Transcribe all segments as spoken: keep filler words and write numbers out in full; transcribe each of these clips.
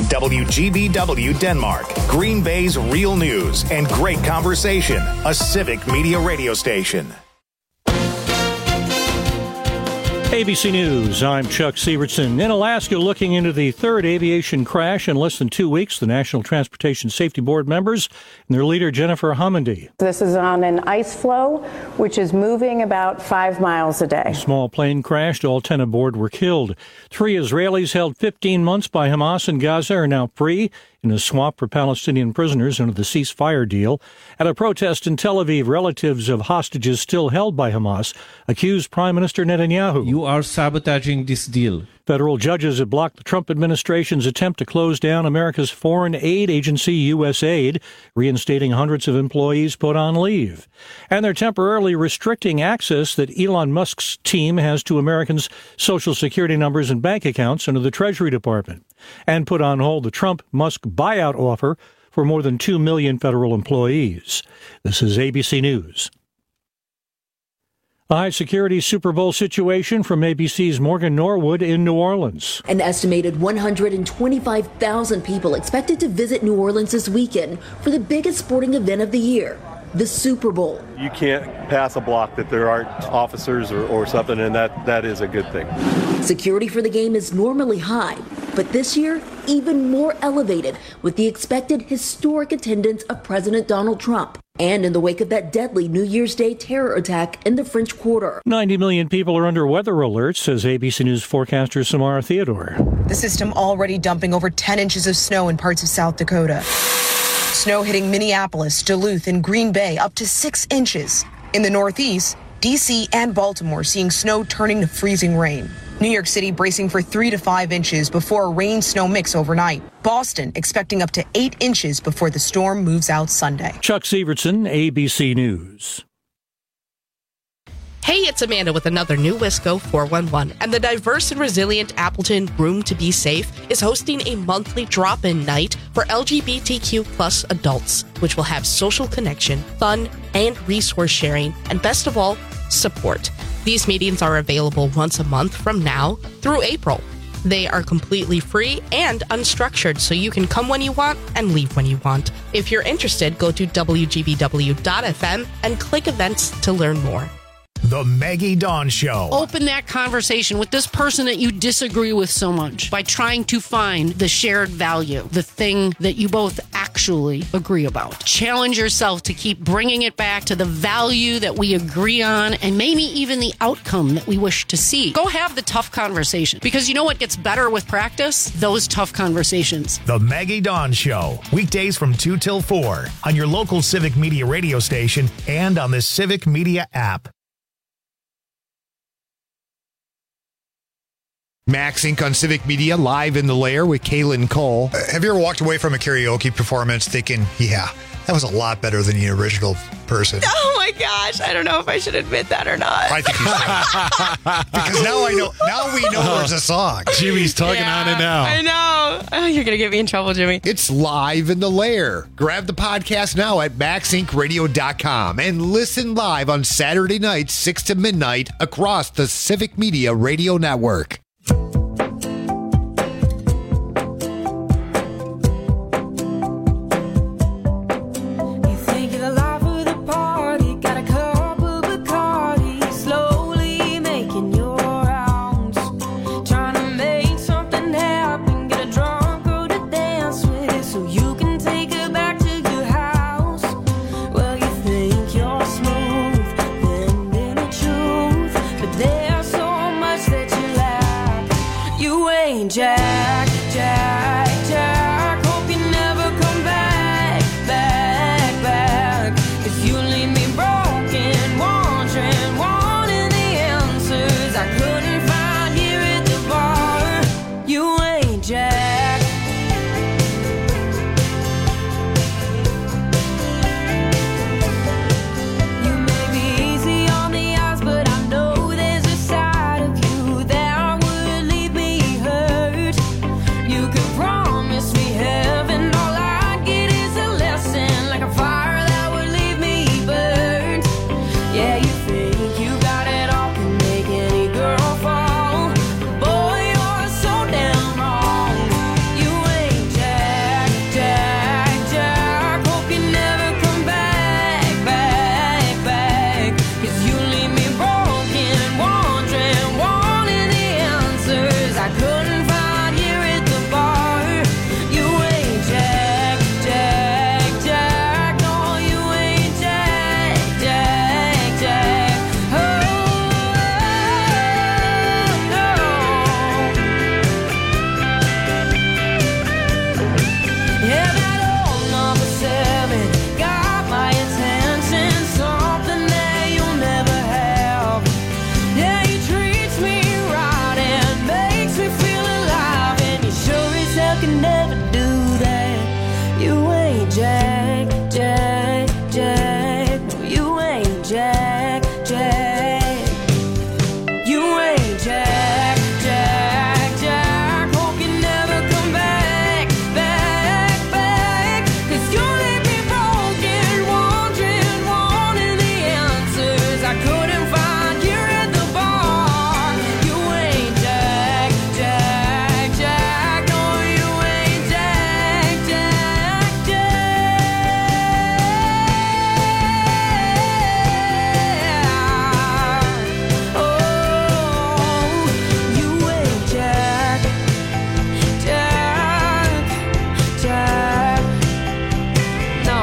W G B W Denmark, Green Bay's real news and great conversation, a Civic Media radio station. A B C News, I'm Chuck Sievertson. In Alaska, looking into the third aviation crash in less than two weeks, the National Transportation Safety Board members and their leader, Jennifer Homendy. This is on an ice floe, which is moving about five miles a day. A small plane crashed. All ten aboard were killed. Three Israelis held fifteen months by Hamas in Gaza are now free in a swap for Palestinian prisoners under the ceasefire deal. At a protest in Tel Aviv, relatives of hostages still held by Hamas accused Prime Minister Netanyahu. You are sabotaging this deal. Federal judges have blocked the Trump administration's attempt to close down America's foreign aid agency, U S aid, reinstating hundreds of employees put on leave. And they're temporarily restricting access that Elon Musk's team has to Americans' Social Security numbers and bank accounts under the Treasury Department, and put on hold the Trump-Musk buyout offer for more than two million federal employees. This is A B C News. A high-security Super Bowl situation from A B C's Morgan Norwood in New Orleans. An estimated one hundred twenty-five thousand people expected to visit New Orleans this weekend for the biggest sporting event of the year, the Super Bowl. You can't pass a block that there aren't officers or, or something, and that, that is a good thing. Security for the game is normally high, but this year, even more elevated with the expected historic attendance of President Donald Trump. And in the wake of that deadly New Year's Day terror attack in the French Quarter. ninety million people are under weather alerts, says A B C News forecaster Samara Theodore. The system already dumping over ten inches of snow in parts of South Dakota. Snow hitting Minneapolis, Duluth, and Green Bay up to six inches. In the Northeast, D C and Baltimore seeing snow turning to freezing rain. New York City bracing for three to five inches before a rain-snow mix overnight. Boston expecting up to eight inches before the storm moves out Sunday. Chuck Sievertson, A B C News. Hey, it's Amanda with another new Wisco four one one, and the diverse and resilient Appleton Room to Be Safe is hosting a monthly drop-in night for L G B T Q plus adults, which will have social connection, fun, and resource sharing, and best of all, support. These meetings are available once a month from now through April. They are completely free and unstructured, so you can come when you want and leave when you want. If you're interested, go to W G B W dot F M and click events to learn more. The Maggie Dawn Show. Open that conversation with this person that you disagree with so much by trying to find the shared value, the thing that you both actually agree about. Challenge yourself to keep bringing it back to the value that we agree on and maybe even the outcome that we wish to see. Go have the tough conversation, because you know what gets better with practice? Those tough conversations. The Maggie Dawn Show. Weekdays from two till four on your local Civic Media radio station and on the Civic Media app. Max Incorporated on Civic Media, live in the lair with Kaylin Cole. Uh, have you ever walked away from a karaoke performance thinking, yeah, that was a lot better than the original person? Oh my gosh, I don't know if I should admit that or not. I think you should. Because now I know, now we know there's a song. Jimmy's talking yeah, on it now. I know. Oh, you're going to get me in trouble, Jimmy. It's live in the lair. Grab the podcast now at max inc radio dot com and listen live on Saturday nights, six to midnight, across the Civic Media Radio Network. never do that. You ain't Jack, Jack, Jack. No, you ain't Jack, Jack. You ain't Jack, Jack, Jack. Hope you never come back, back, back. 'Cause you leave me broken, wondering, wanting the answers I couldn't find here at the bar. You ain't Jack, Jack, Jack. No, you ain't Jack, Jack, Jack. Oh, you ain't Jack, Jack, Jack. No.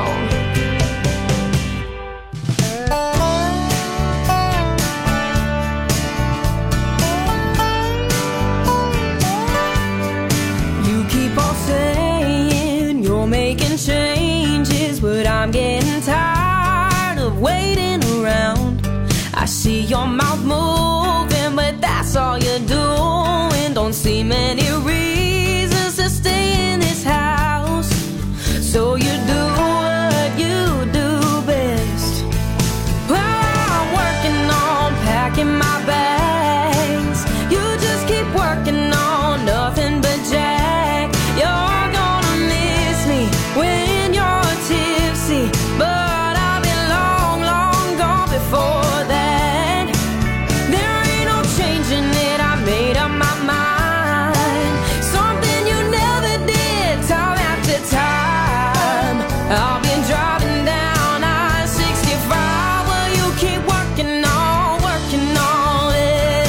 You keep on saying you're making changes, but I'm getting tired of waiting around. I see your mouth moving, but that's all you're doing. Don't see many reasons to stay in this house, so you do what you do best. Well, I'm working on packing my bags. You just keep working on nothing but Jack. You're gonna miss me when you're tipsy, but I've been long, long gone before that. There ain't no changing it, I made up my mind. Something you never did, time after time. I've been driving down I sixty-five, well, you keep working on, working on it.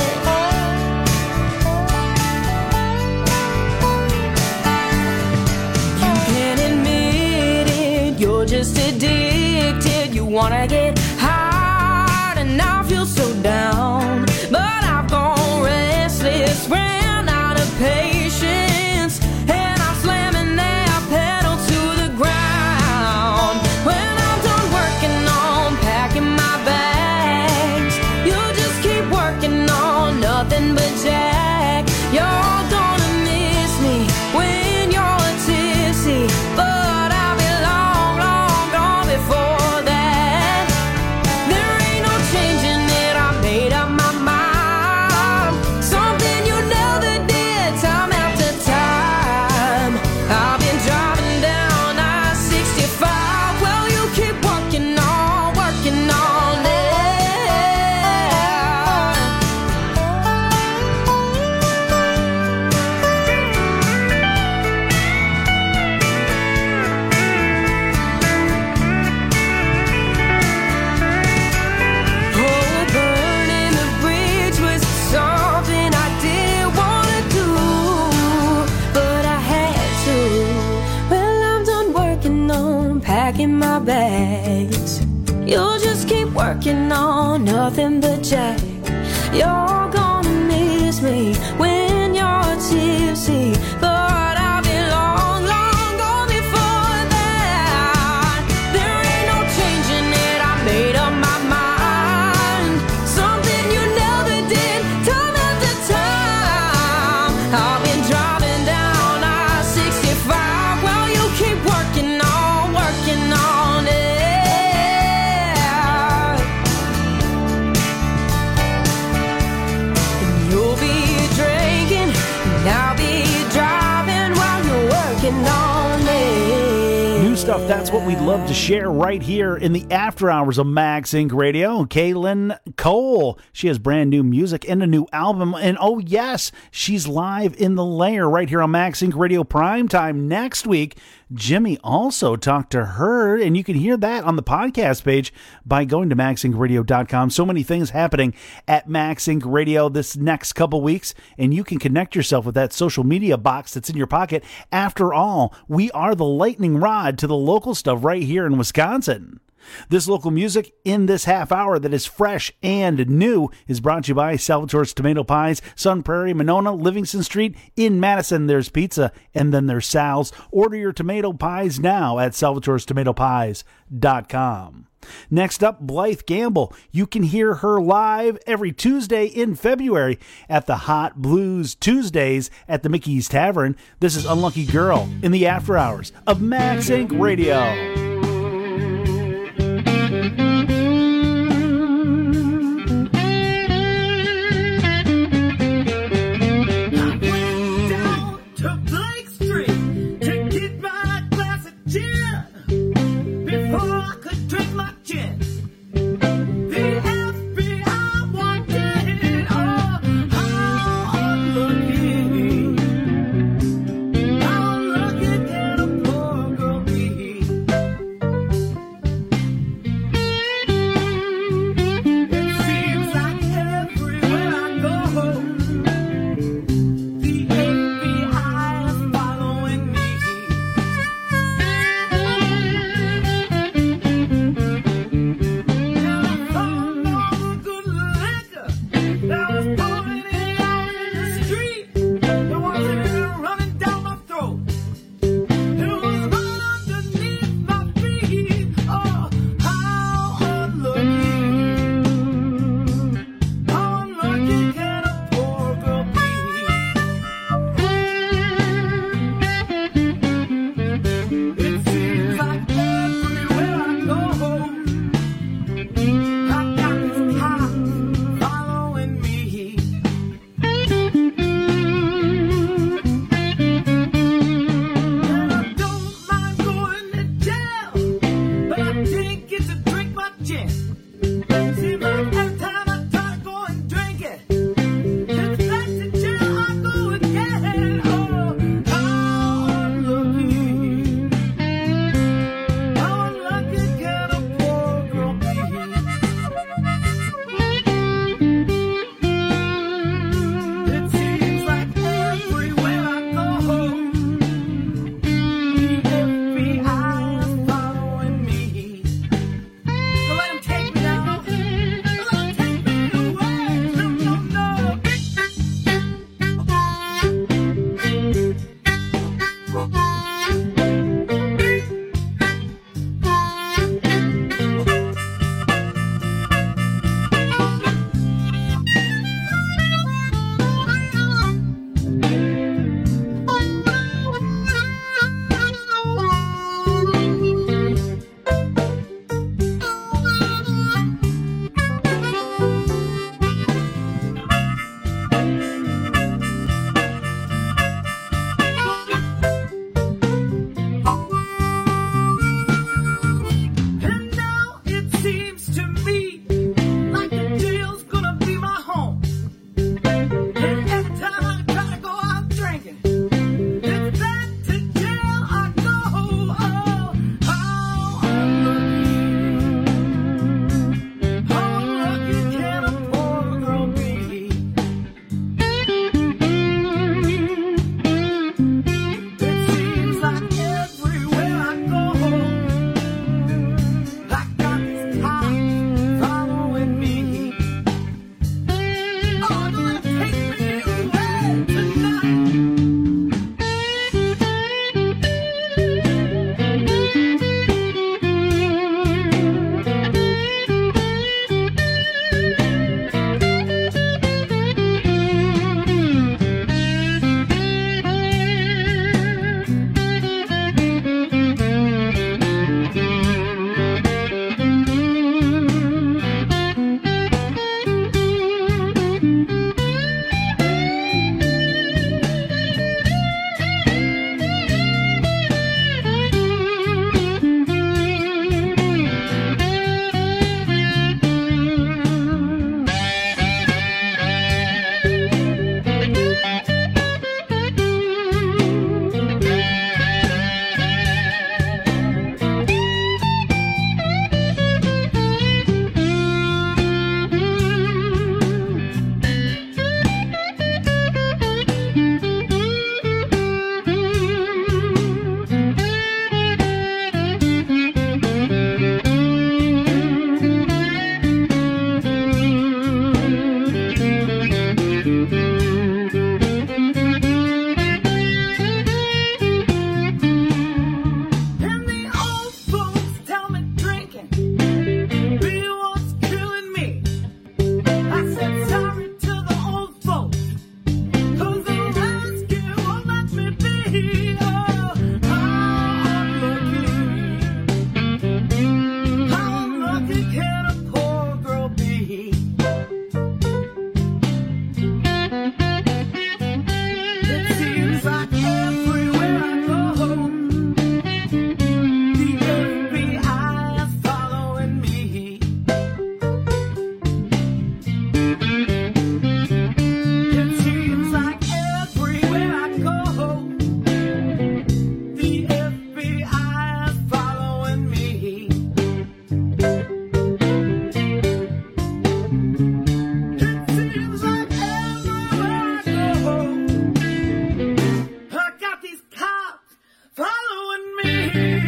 You can't admit it, you're just addicted. You wanna get high, and I feel so down. But I've gone restless, ran out of patience, and I'm slamming that pedal to the ground. When I'm done working on packing my bags, you just keep working on nothing but Jack. You're gonna miss me when you're tipsy, but I'll be long, long gone before that. There ain't no changing it, I made up my mind. Something you never did, time after time. I've been driving down I sixty-five, well, you keep working on, working on it. Oh, burning the bridge was something I didn't wanna do, but I had to. Well, I'm done working on packing my bags. You'll just keep working on nothing but Jack. You're gonna miss me when you're tipsy, but I'll be long, long gone before that. There ain't no changing it, I made up my mind. Something you never did, time after time. I've been driving down I sixty-five, well, you keep working on, working on it. And you'll be drinking, and I'll be driving while you're working on it. New stuff, that's what we'd love to share right here in the after hours of Max Inc Radio. Kaylin Cole, she has brand new music and a new album. And oh yes, she's live in the Lair right here on Max Inc Radio Primetime next week. Jimmy also talked to her, and you can hear that on the podcast page by going to max inc radio dot com. So many things happening at Max Inc Radio this next couple weeks, and you can connect yourself with that social media box that's in your pocket. After all, we are the lightning rod to the local stuff right here in Wisconsin. This local music in this half hour that is fresh and new is brought to you by Salvatore's Tomato Pies, Sun Prairie, Monona, Livingston Street. In Madison, there's pizza, and then there's Sal's. Order your tomato pies now at salvatores tomato pies dot com. Next up, Blythe Gamble. You can hear her live every Tuesday in February at the Hot Blues Tuesdays at the Mickey's Tavern. This is Unlucky Girl in the after hours of Max Inc Radio.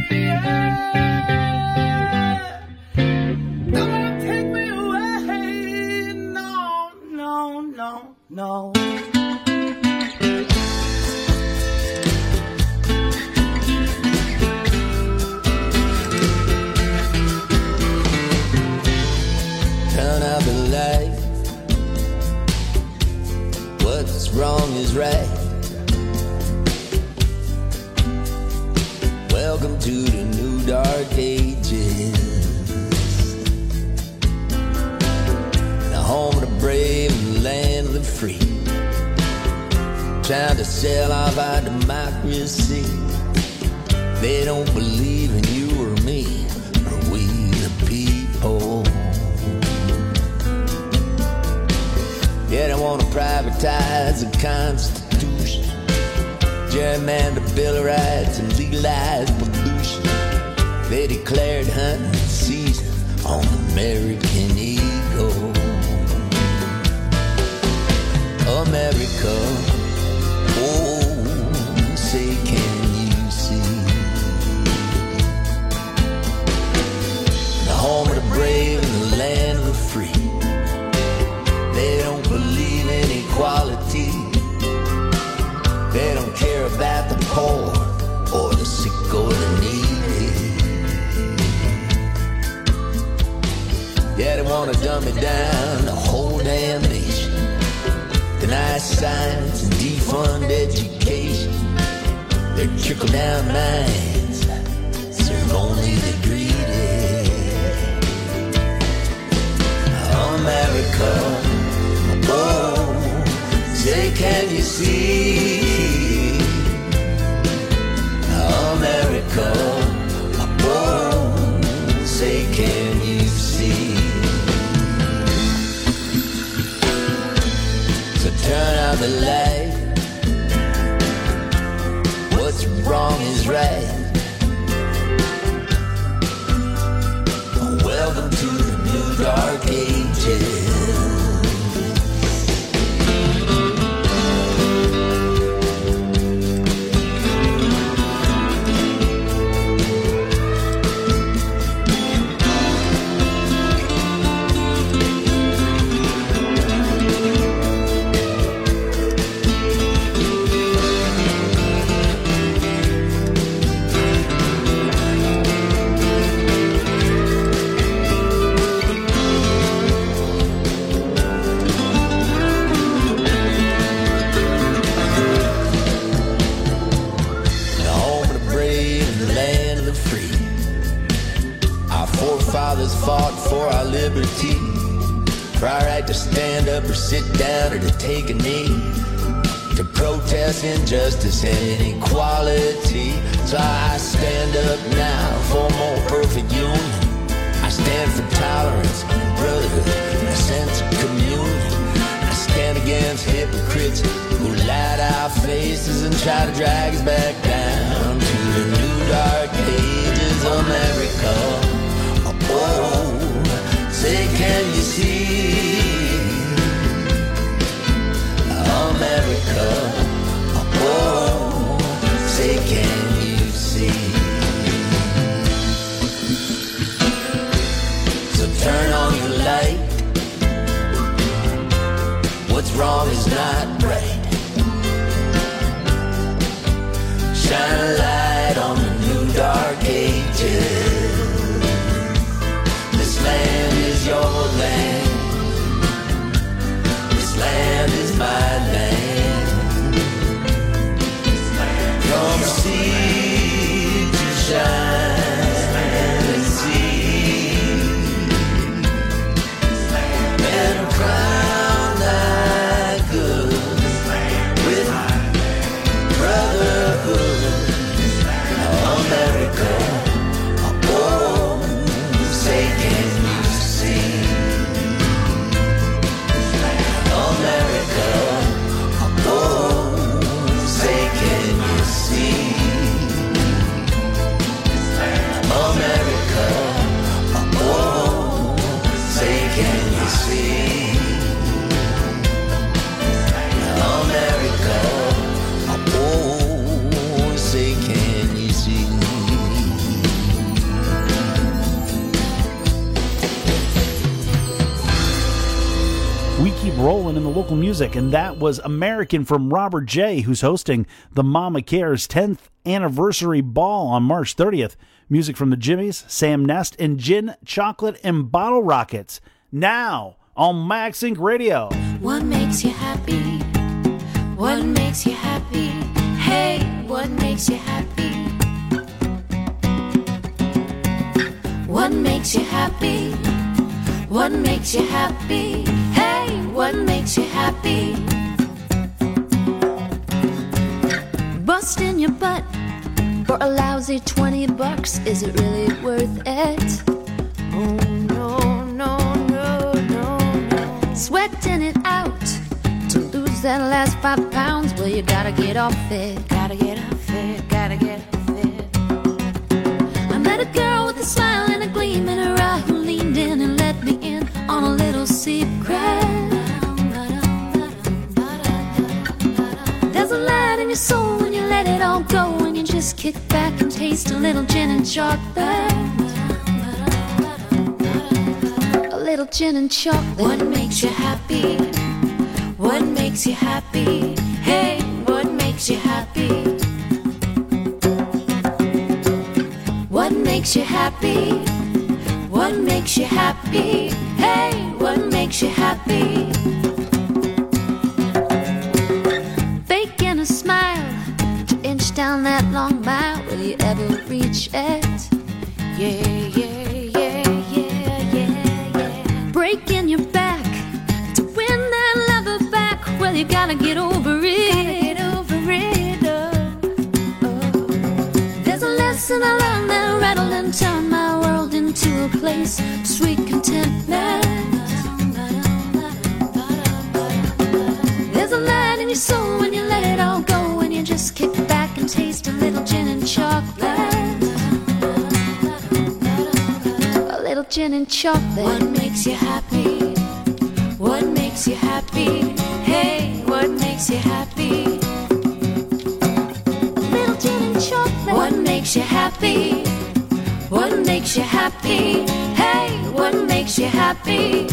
Don't take me away. No, no, no, no. Turn out the light. What's wrong is right. Welcome to the new dark ages. The home of the brave and the land of the free. Trying to sell off our democracy. They don't believe in you or me, or we the people. Yeah, they want to privatize the Constitution, gerrymander the Bill of Rights, and legalize pollution. They declared hunting season on American eagle. America, oh, say can you see? The home of the brave and the land of the free. They don't believe in equality. They don't care about the poor or the sick or the needy. Yeah, they want to dumb it down, the whole damn nation. Deny science and defund education. Their trickle-down minds serve only the greedy. America, oh, say can you see? America, oh, say can you see? So turn out the light. What's wrong is right. Welcome to the new dark ages. Fought for our liberty, for our right to stand up or sit down or to take a knee, to protest injustice and inequality. So I stand up now for a more perfect union. I stand for tolerance and brotherhood and a sense of communion. I stand against hypocrites who lie to our faces and try to drag us back down to the new dark ages. America, oh, say can you see? America, oh, say can you see? So turn on your light. What's wrong is not right. Shine a light. rolling in the local music, and that was American from Robert J., who's hosting the Mama Cares tenth anniversary ball on March thirtieth. Music from the Jimmies, Sam Nest, and Gin, Chocolate, and Bottle Rockets. Now on MaxInc Radio. What makes you happy? What makes you happy? Hey, what makes you happy? What makes you happy? What makes you happy? Hey, what makes you happy? Busting your butt for a lousy twenty bucks, is it really worth it? Oh no, no, no, no, no. Sweating it out to lose that last five pounds, well you gotta get off it, gotta get off it, gotta get off it. I met a girl with a smile and a gleam in her eye who leaned in and let me in on a little secret. There's a light in your soul when you let it all go, and you just kick back and taste a little gin and chocolate. A little gin and chocolate. What makes you happy? What makes you happy? Hey, what makes you happy? What makes you happy? What makes you happy? Hey, what makes you happy? Faking a smile to inch down that long mile. Will you ever reach it? Yeah, yeah, yeah, yeah, yeah, yeah. Breaking your back to win that lover back. Well, you gotta get over it. Gotta get over it. Oh, oh. There's a lesson I learned that rattled and turned my world into a place of sweet contentment. There's a light in your soul when you let it all go, and you just kick back and taste a little gin and chocolate. A little gin and chocolate. What makes you happy? What makes you happy? Hey, what makes you happy? A little gin and chocolate. What makes you happy? What makes you happy? Hey, what makes you happy?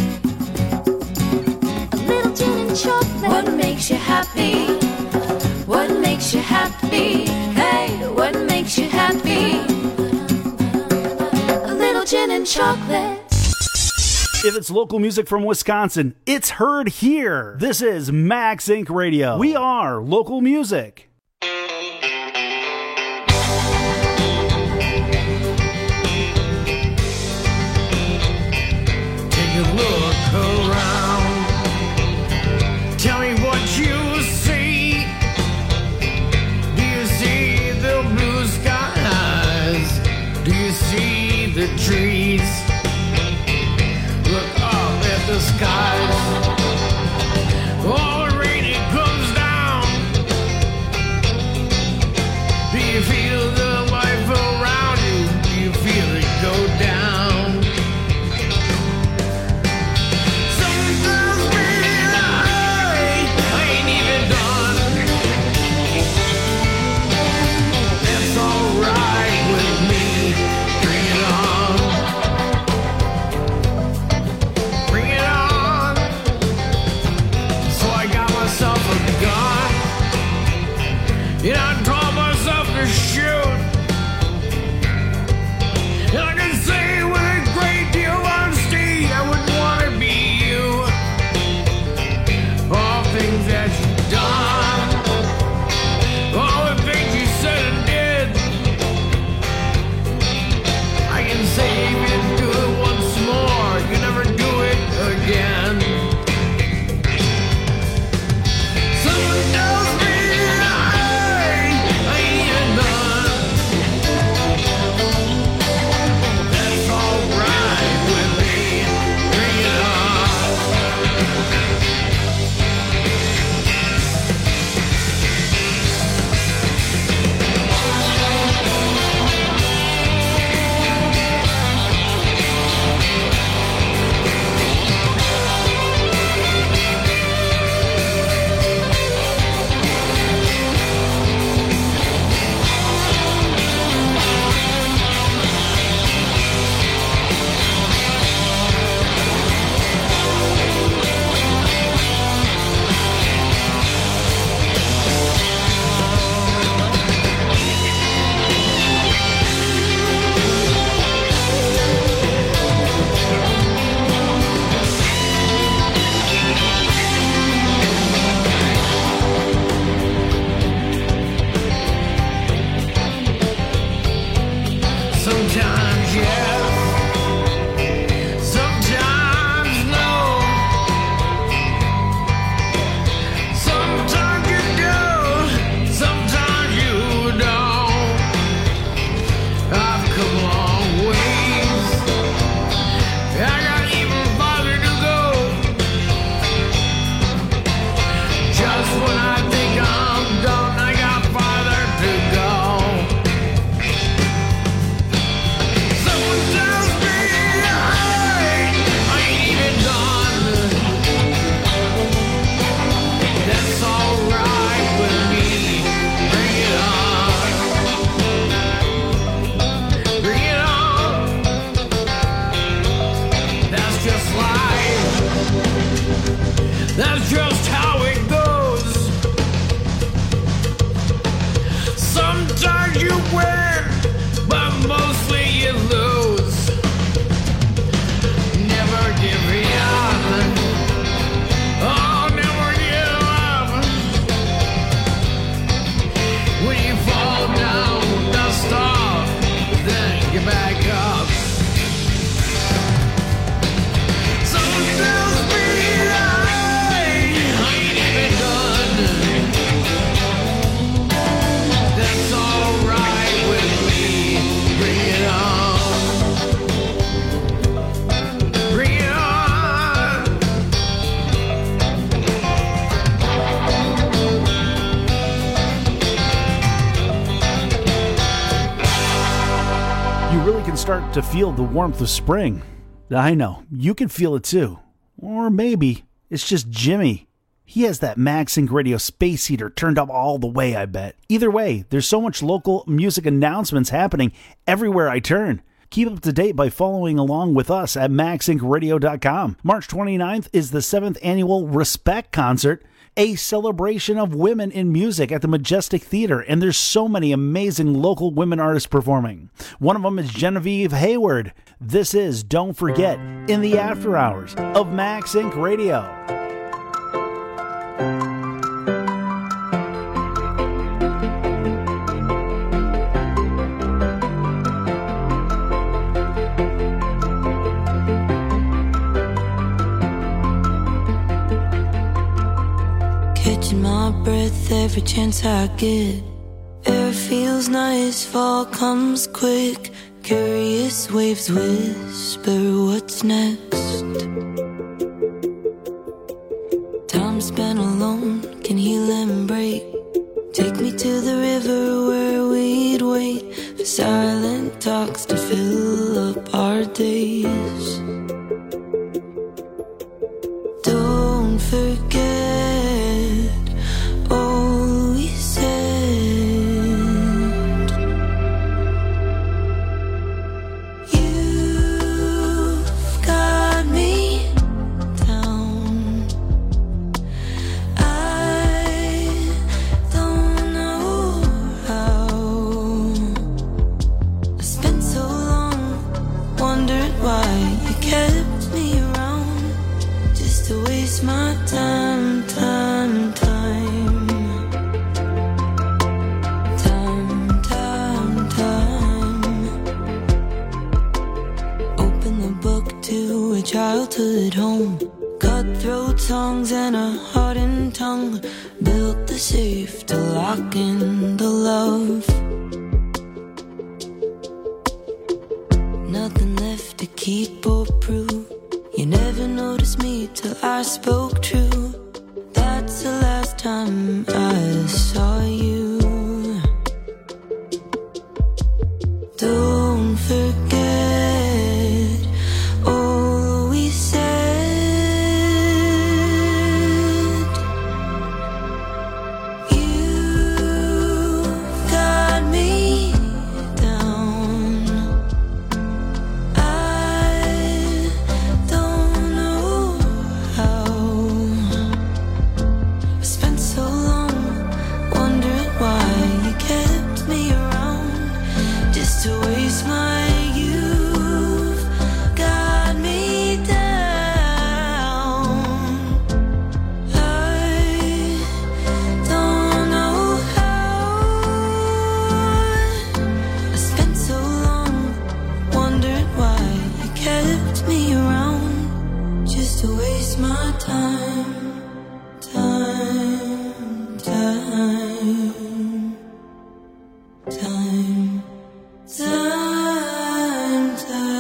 A little gin and chocolate. What makes you happy? What makes you happy? Hey, what makes you happy? A little gin and chocolate. If it's local music from Wisconsin, it's heard here. This is MaxInc Radio. We are local music. Look around, tell me what you see. Do you see the blue skies? Do you see the trees? Look up at the skies. Oh, the rain it comes down. Do you feel the life around you? Do you feel it go down? You really can start to feel the warmth of spring. I know, you can feel it too. Or maybe it's just Jimmy. He has that MaxSync Radio space heater turned up all the way, I bet. Either way, there's so much local music announcements happening everywhere I turn. Keep up to date by following along with us at max sync radio dot com. March twenty-ninth is the seventh annual Respect Concert, a celebration of women in music at the Majestic Theater, and there's so many amazing local women artists performing. One of them is Genevieve Hayward. This is Don't Forget in the After Hours of MaxSync Radio. Catching my breath every chance I get. Air feels nice, fall comes quick. Curious waves whisper what's next. Time spent alone can heal and break. Take me to the river where we'd wait for silent talks to fill up our days. Don't forget all we said. You've got me down. I don't know how. I spent so long wondering why you kept me around, just to waste my time, time, time. Time, time, time. Open the book to a childhood home. Cutthroat songs and a hardened tongue. Built the safe to lock in the love. Nothing left to keep or prove. You never noticed me till I spoke true. That's the last time I saw you. Don't forget all we said. You've got me down. I don't know how. I spent so long wondering why you kept me around, just to waste my youth. Got me down. I don't know how. I spent so long wondering why you kept me around, just to waste my time, time, time, time, time,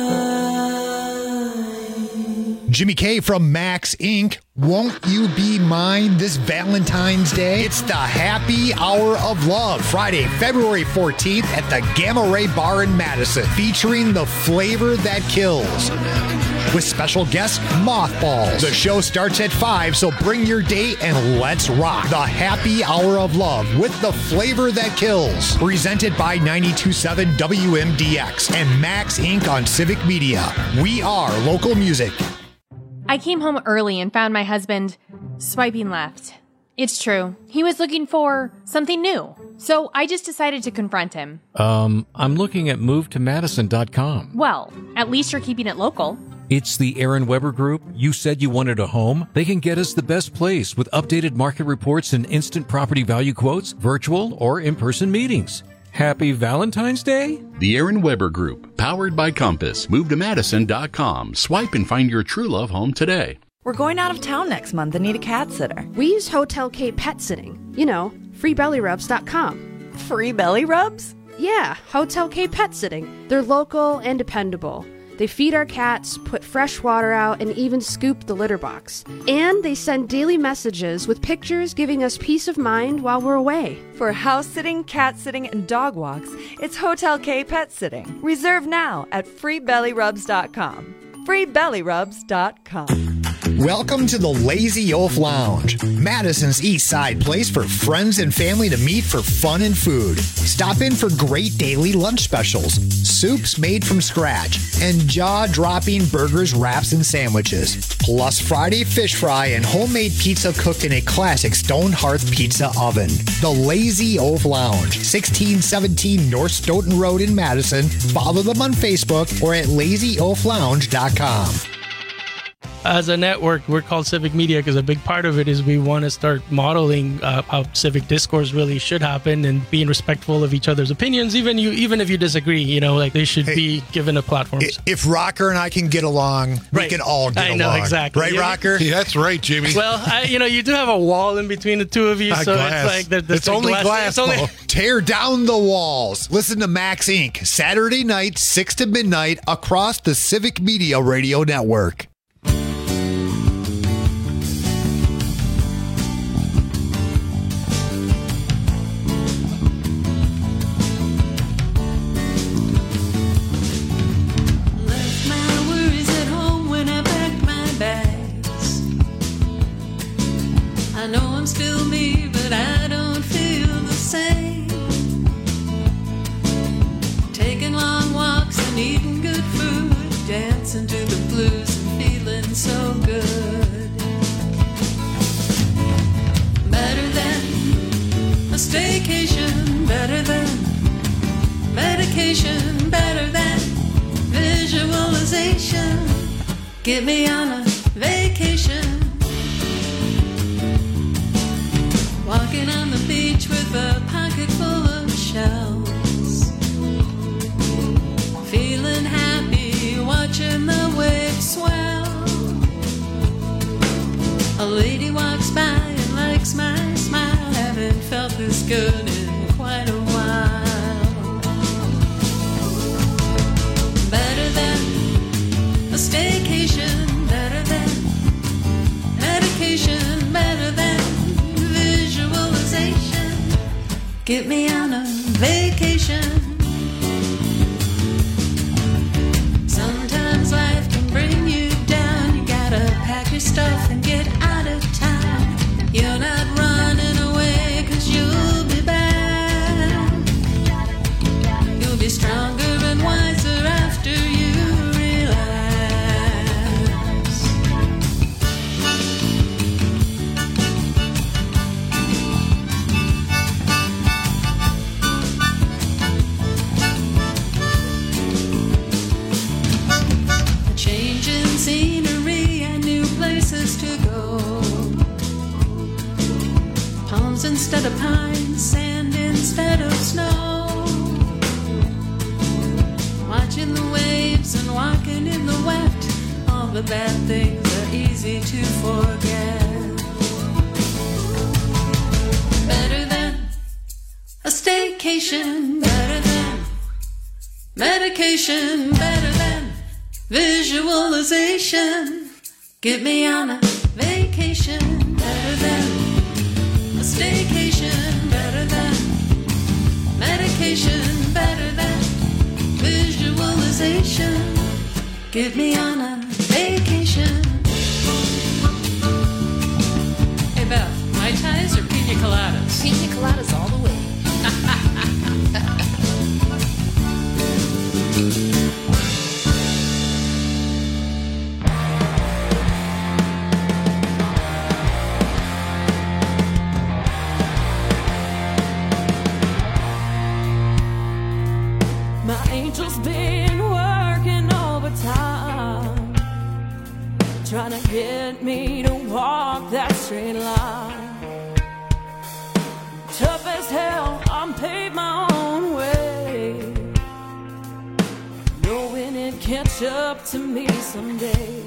time. Jimmy K from Max Incorporated. Won't you be mine this Valentine's Day? It's the Happy Hour of Love, Friday, February fourteenth at the Gamma Ray Bar in Madison, featuring the flavor that kills. With special guest Mothballs. The show starts at five, so bring your date and let's rock. The Happy Hour of Love with the flavor that kills. Presented by ninety-two point seven W M D X and Max Incorporated on Civic Media. We are local music. I came home early and found my husband swiping left. It's true. He was looking for something new. So I just decided to confront him. Um, I'm looking at move to madison dot com. Well, at least you're keeping it local. It's the Aaron Weber Group. You said you wanted a home? They can get us the best place with updated market reports and instant property value quotes, virtual or in-person meetings. Happy Valentine's Day? The Aaron Weber Group, powered by Compass. move to madison dot com. Swipe and find your true love home today. We're going out of town next month and need a cat sitter. We use Hotel K Pet Sitting. You know, free belly rubs dot com. Free belly rubs? Yeah, Hotel K Pet Sitting. They're local and dependable. They feed our cats, put fresh water out, and even scoop the litter box. And they send daily messages with pictures giving us peace of mind while we're away. For house sitting, cat sitting, and dog walks, it's Hotel K Pet Sitting. Reserve now at free belly rubs dot com. free belly rubs dot com. Welcome to the Lazy Oaf Lounge, Madison's East Side place for friends and family to meet for fun and food. Stop in for great daily lunch specials, soups made from scratch, and jaw-dropping burgers, wraps, and sandwiches. Plus Friday fish fry and homemade pizza cooked in a classic stone hearth pizza oven. The Lazy Oaf Lounge, sixteen seventeen North Stoughton Road in Madison. Follow them on Facebook or at lazy oaf lounge dot com. As a network, we're called Civic Media because a big part of it is we want to start modeling uh, how civic discourse really should happen and being respectful of each other's opinions, even you, even if you disagree. You know, like they should hey, be given a platform. If Rocker and I can get along, right. we can all get along. I know, along. exactly. Right, yeah. Rocker? Yeah, that's right, Jimmy. Well, I, you know, you do have a wall in between the two of you, uh, so glass. it's like there, there's it's only glass. glass. It's only- Tear down the walls. Listen to Max Incorporated. Saturday night, six to midnight, across the Civic Media Radio Network. I know I'm still me, but I don't feel the same. Taking long walks and eating good food, dancing to the blues and feeling so good. Better than a staycation, better than medication, better than visualization. Get me on a vacation. Walking on the beach with a pocket full of shells. Feeling happy, watching the waves swell. A lady walks by and likes my smile. Haven't felt this good in quite a while. Better than a staycation, better than medication, better than get me on a vacation. Sometimes life can bring you down. You gotta pack your stuff and get out of town. You're not running away, cause you'll be back. You'll be stronger and wiser after you scenery and new places to go. Palms instead of pines, sand instead of snow. Watching the waves and walking in the wet. All the bad things are easy to forget. Better than a staycation, better than medication, better than visualization. Get me on a vacation, better than a staycation, better than medication, better than visualization. Get me on a vacation. Hey Beth, Mai Tais or pina coladas? Pina coladas all the way. Angel's been working overtime, trying to get me to walk that straight line. Tough as hell, I'm paid my own way, knowing it catch up to me someday.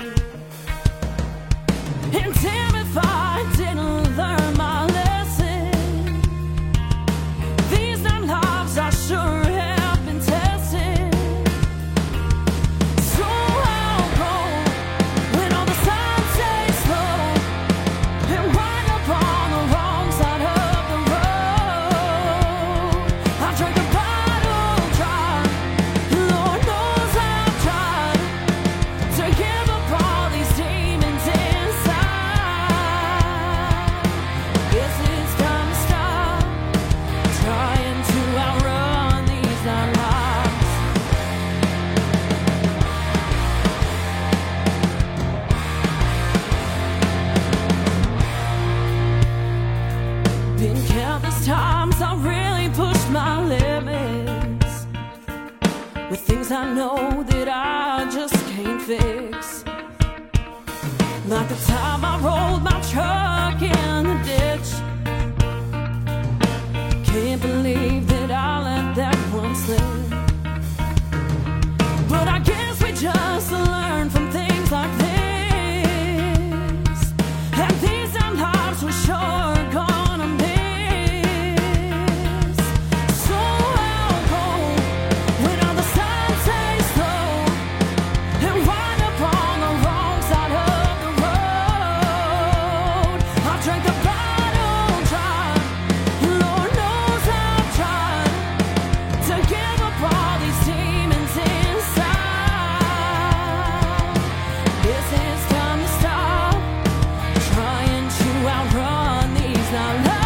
And damn if I didn't learn my lesson. These nine lives I sure have been tested. So the things I know that I just can't fix. Like the time I rolled my truck in the ditch. Can't believe that I let that one slip. But I guess we just learn from things like this. And these are lives we're sure gonna miss. So I'll go when all the signs say slow and wind up on the wrong side of the road. I drank the bottle dry. Lord knows I've tried to give up all these demons inside. This is time to stop trying to outrun these now lives.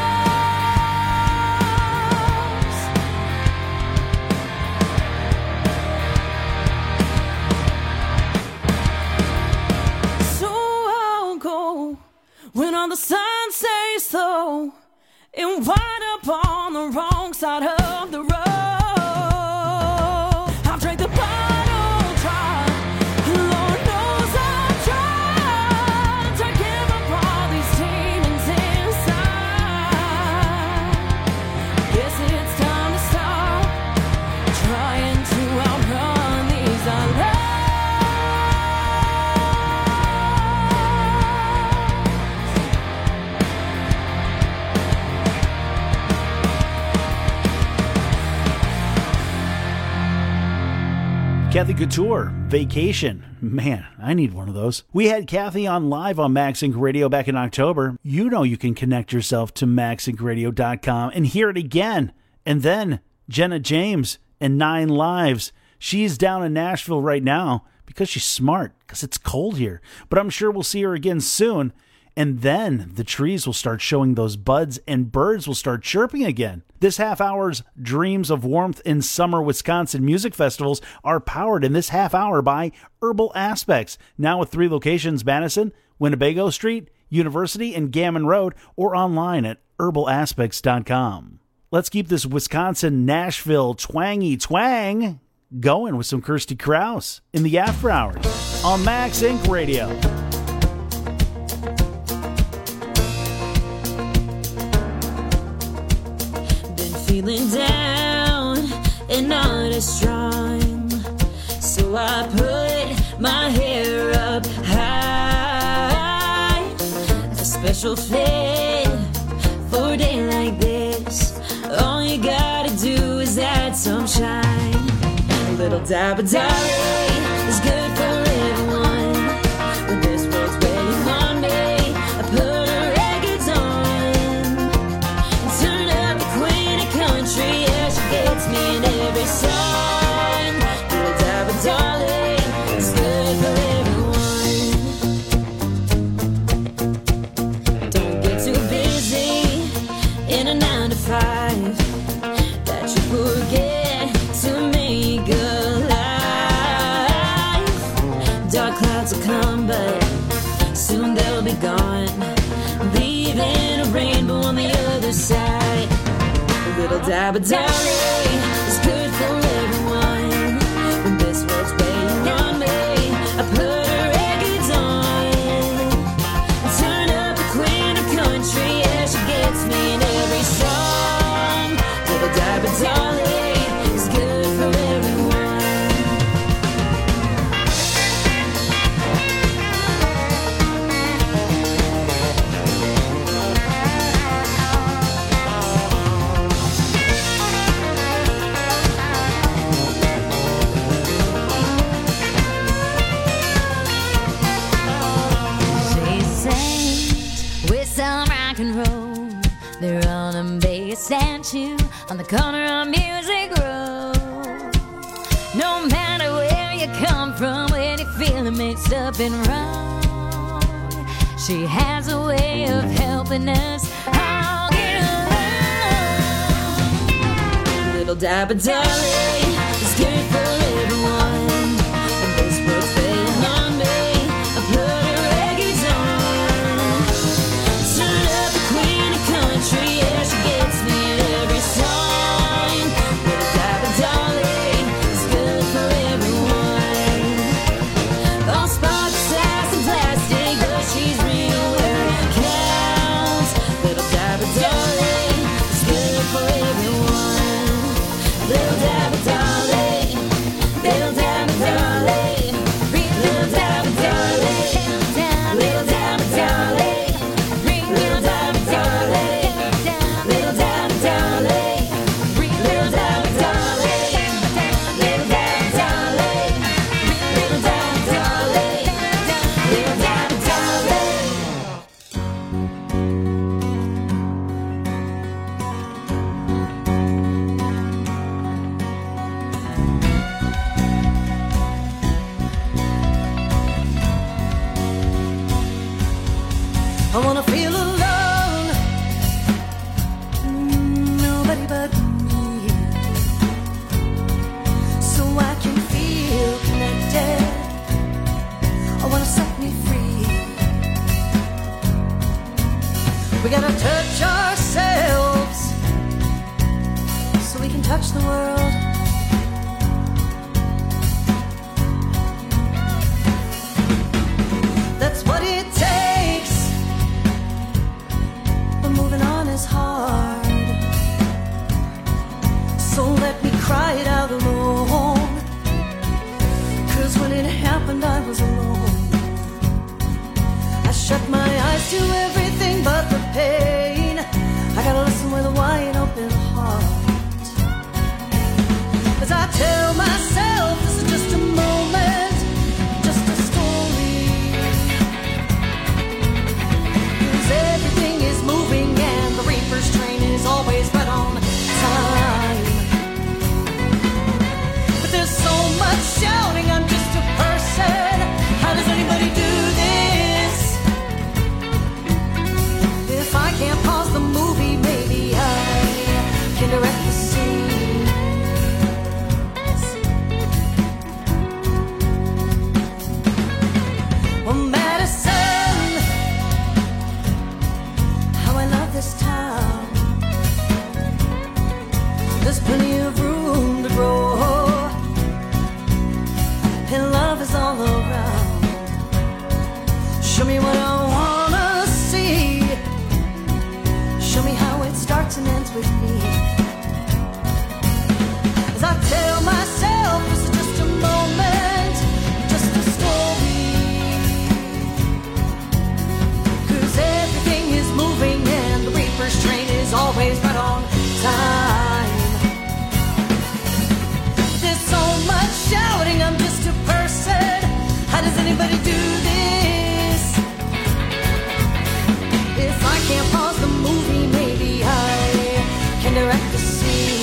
So I'll go when all the signs say so and wind up on the wrong side of the road. I've drank the bottle dry. Lord knows I've tried to give up all these demons inside. Guess it's time to stop trying to outrun these lives. Kathy Couture, Vacation. Man, I need one of those. We had Kathy on live on Max Inc Radio back in October. You know you can connect yourself to max inc radio dot com and hear it again. And then Jenna James and Nine Lives. She's down in Nashville right now because she's smart, because it's cold here. But I'm sure we'll see her again soon. And then the trees will start showing those buds and birds will start chirping again. This half hour's Dreams of Warmth in Summer Wisconsin music festivals are powered in this half hour by Herbal Aspects. Now with three locations, Madison, Winnebago Street, University, and Gammon Road, or online at herbal aspects dot com. Let's keep this Wisconsin Nashville twangy twang going with some Kirsty Krause in the after hours on Max Inc Radio. Feeling down and not as strong, so I put my hair up high. It's a special fit for a day like this. All you gotta do is add some shine. A little dab of Dolly is good for everyone. When this world's waiting on me, I put her records on and turn up the Queen of Country. Yeah, she gets me in every song. Little dab of Dolly is good for everyone. Don't get too busy in a nine to five that you forget to make a life. Dark clouds will come, but soon they'll be gone, leaving a rainbow on the other side. A little dab of Dolly is good for everyone. When this world's waiting on me, I put her records on and turn up the Queen of Country. Yeah, she gets me in every song. Little dab of Dolly is good for everyone. She sings with some rock and roll. They're on a big statue on the corner of Music Road. No matter where you come from, when you're feeling mixed up and wrong, she has a way of helping us all get along. Little dab of Dolly is good for everyone. And this world's waiting on me, I put her records on. Turn up the Queen of Country. Yeah, she gets me in every song. Little dab of Dolly is good was alone. I shut my eyes to everything but the pain. I gotta listen with a wide open heart. As I tell myself this is just a moment, just a story. 'Cause everything is moving and the Reaper's train is always right on time. But there's so much shouting, I'm just a person. How does anybody do this? If I can't pause the movie, maybe I can direct the scene. Well, Madison, how I love this town. There's plenty of room to grow, and love is all around. Show me what I wanna see. Show me how it starts and ends with me. As I tell myself it's just a moment, just a story. 'Cause everything is moving and the Reaper's train is always right on time. There's so much shouting, I'm just a person. How does anybody do this? If I can't pause the movie, maybe I can direct the scene.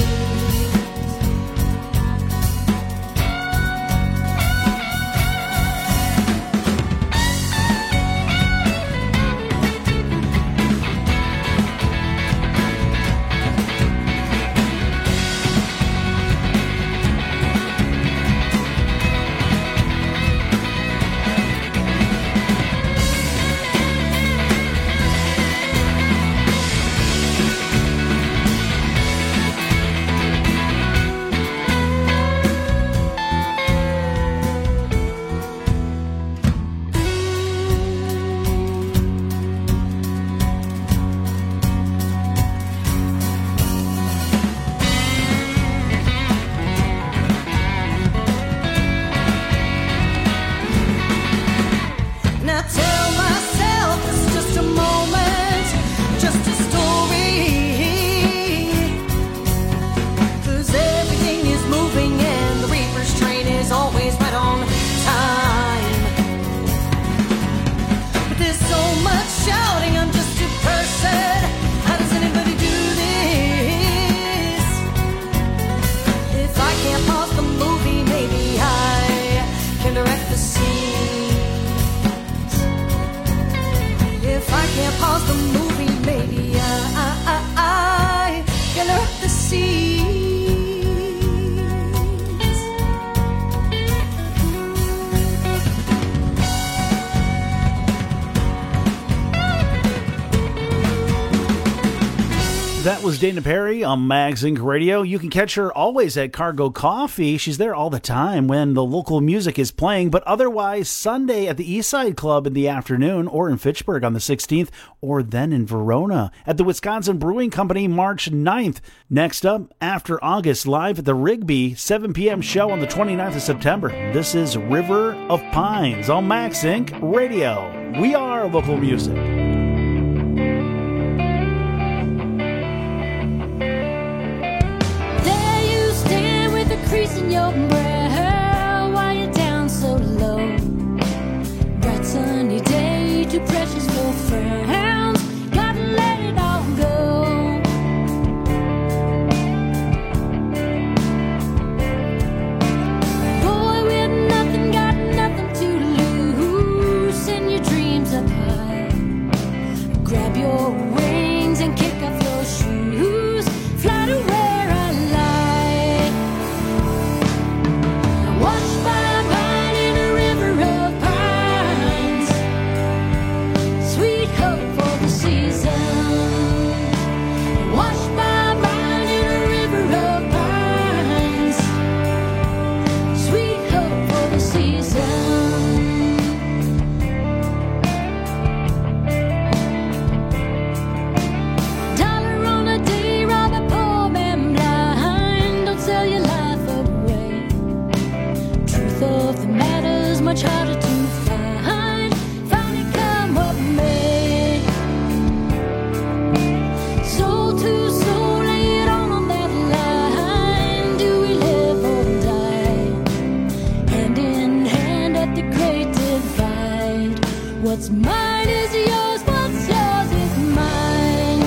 And I tell myself it's just a moment, just a story. 'Cause everything is moving and the Reaper's train is always right on time. But there's so much shouting, I'm just a person. How does anybody do this? If I can't pause the movie, maybe I can direct the scene. If I can't pause the movie, maybe I, I, I, I can direct the scenes. That was Dana Perry on Mags Inc Radio. You can catch her always at Cargo Coffee. She's there all the time when the local music is playing, but otherwise Sunday at the Eastside Club in the afternoon, or in Fitchburg on the sixteenth, or then in Verona at the Wisconsin Brewing Company March ninth. Next up, After August, live at the Rigby, seven p.m. show on the twenty-ninth of September. This is River of Pines on Mags Inc Radio. We are local music. Crease in your brow, why you down so low? Bright sunny day, too precious for frowns. Gotta let it all go. Boy with nothing, got nothing to lose. Send your dreams up high. much harder to find. Finally come what may. Soul to soul, lay it all on that line. Do we live or die? Hand in hand at the great divide. What's mine is yours, what's yours is mine.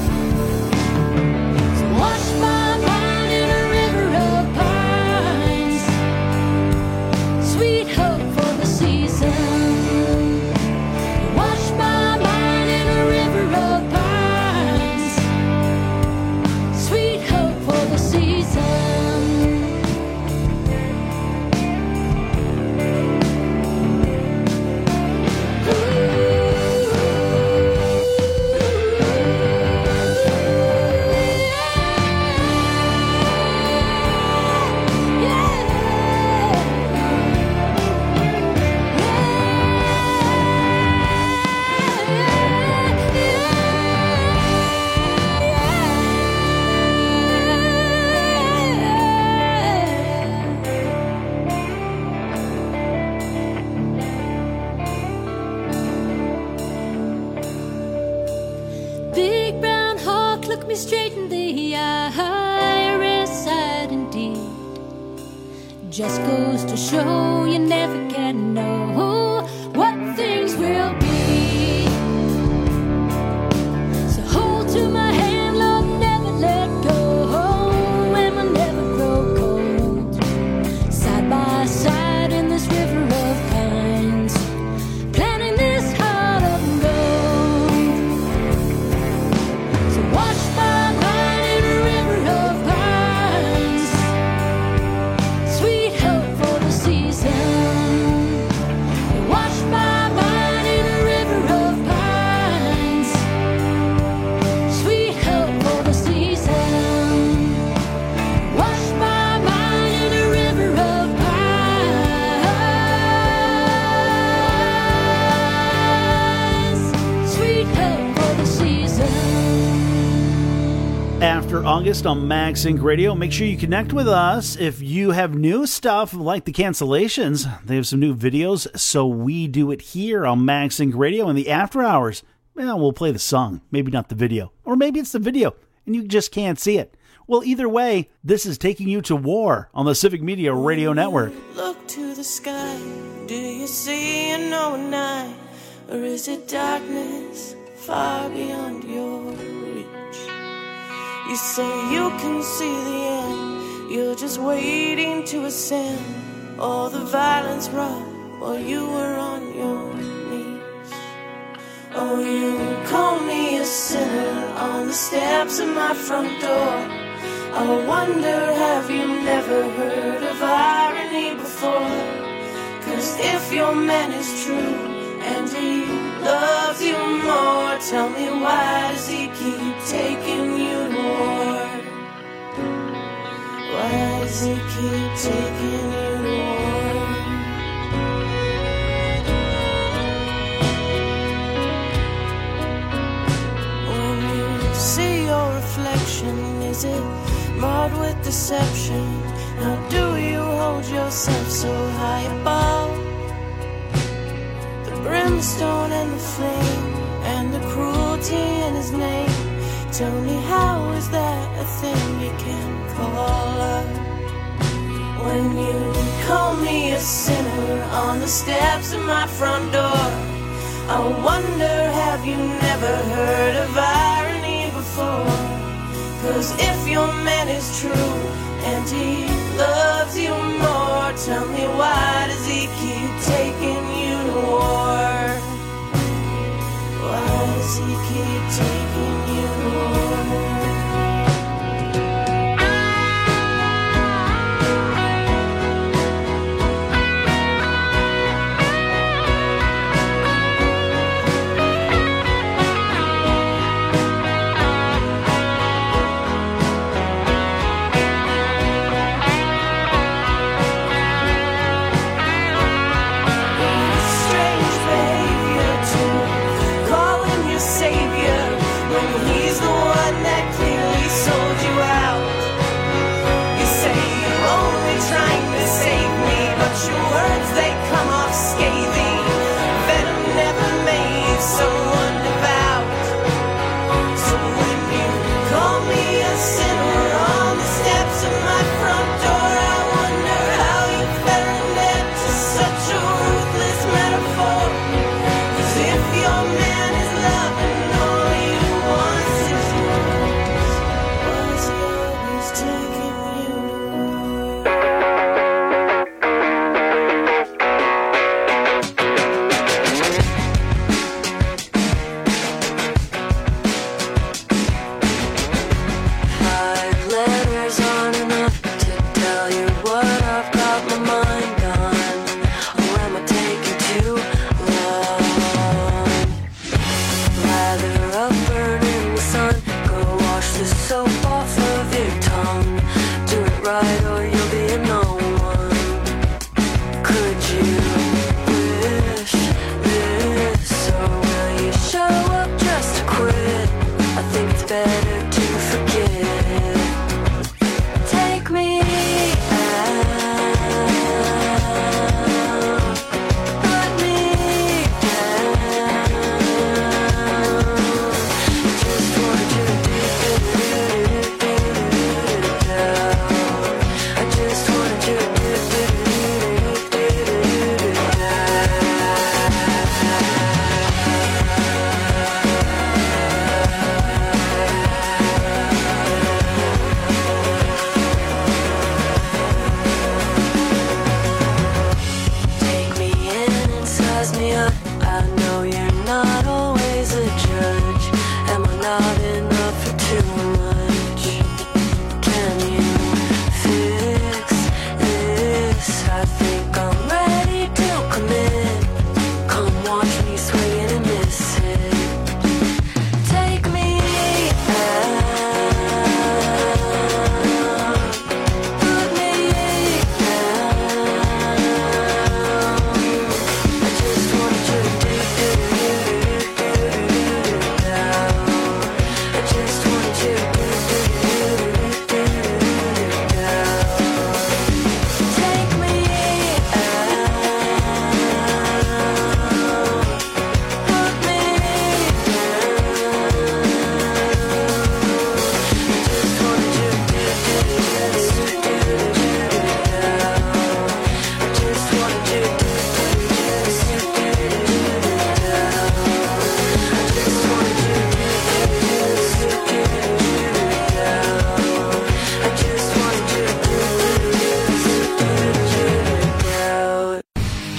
So wash my mind in a river of pines. Sweet hope for the season. Wash my mind in a river of pines. Sweet hope for the season. Big brown hawk, look me straight in the eye. Reside indeed. Just goes to show you never can know what things will be. So hold to my hand, Lord, never let go, and we'll never grow cold. Side by side in this river of pines, planting this heart of gold. So wash my mind in a river of pines. Sweet hope for the season. Wash my mind in a river of pines. Sweet hope for the season. Wash my mind in a river of pines. Sweet hope for the season. After August on Max Inc Radio, make sure you connect with us. If you have new stuff like the cancellations, they have some new videos, so we do it here on Max Inc Radio in the after hours. Well, we'll play the song, maybe not the video. Or maybe it's the video, and you just can't see it. Well, either way, this is taking you to war on the Civic Media Radio Network. Look to the sky. Do you see an knowing night? Or is it darkness far beyond your reach? You say you can see the end. You're just waiting to ascend. All the violence wrought while you were on your knees. Oh, you call me a sinner on the steps of my front door. I wonder, have you never heard of irony before? Cause if your man is true and he loves you more, tell me, why does he keep taking you to war? Why does he keep taking you to war? When you see your reflection, is it marred with deception? How do you hold yourself so high above the brimstone and the flame and the cruelty in his name? Tell me, how is that a thing you can call love? When you call me a sinner on the steps of my front door, I wonder, have you never heard of irony before? Cause if your man is true and he loves you more, tell me, why does he keep taking you to war? Why does he keep taking you to war?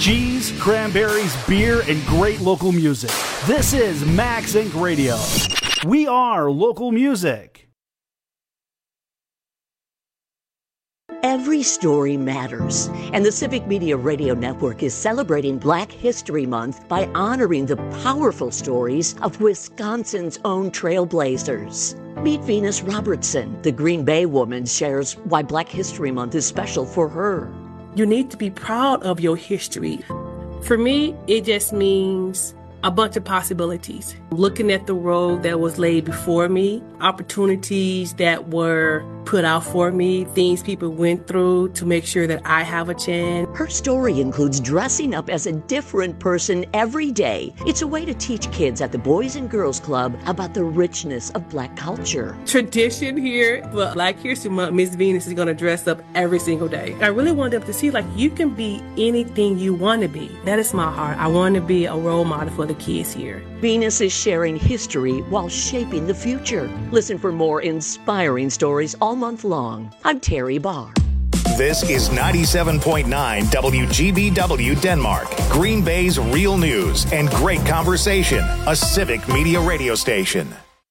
cheese, cranberries, beer, and great local music. This is Max Incorporated. Radio. We are local music. Every story matters, and the Civic Media Radio Network is celebrating Black History Month by honoring the powerful stories of Wisconsin's own trailblazers. Meet Venus Robertson. The Green Bay woman shares why Black History Month is special for her. You need to be proud of your history. For me, it just means a bunch of possibilities. Looking at the road that was laid before me, opportunities that were put out for me, things people went through to make sure that I have a chance. Her story includes dressing up as a different person every day. It's a way to teach kids at the Boys and Girls Club about the richness of Black culture. Tradition here, but Black History Month, Miss Venus is going to dress up every single day. I really wanted them to see, like, you can be anything you want to be. That is my heart. I want to be a role model for the kids here. Venus is sharing history while shaping the future. Listen for more inspiring stories all month long. I'm Terry Barr. This is ninety-seven point nine W G B W Denmark, Green Bay's real news and great conversation, a Civic Media radio station.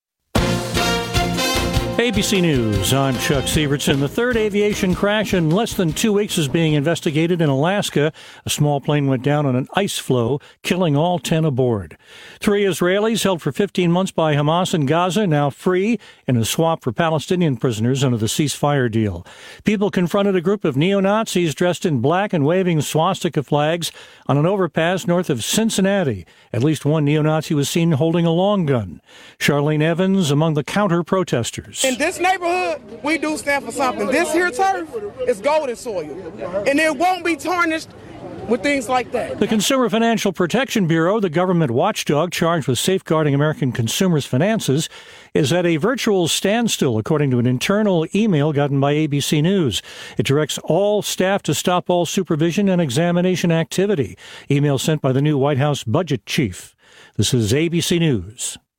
A B C News, I'm Chuck Sievertson. The third aviation crash in less than two weeks is being investigated in Alaska. A small plane went down on an ice floe, killing all ten aboard. Three Israelis held for fifteen months by Hamas in Gaza, now free in a swap for Palestinian prisoners under the ceasefire deal. People confronted a group of neo-Nazis dressed in black and waving swastika flags on an overpass north of Cincinnati. At least one neo-Nazi was seen holding a long gun. Charlene Evans among the counter-protesters. In this neighborhood, we do stand for something. This here turf is golden soil, and it won't be tarnished with things like that. The Consumer Financial Protection Bureau, the government watchdog charged with safeguarding American consumers' finances, is at a virtual standstill, according to an internal email gotten by A B C News. It directs all staff to stop all supervision and examination activity. Email sent by the new White House budget chief. This is A B C News.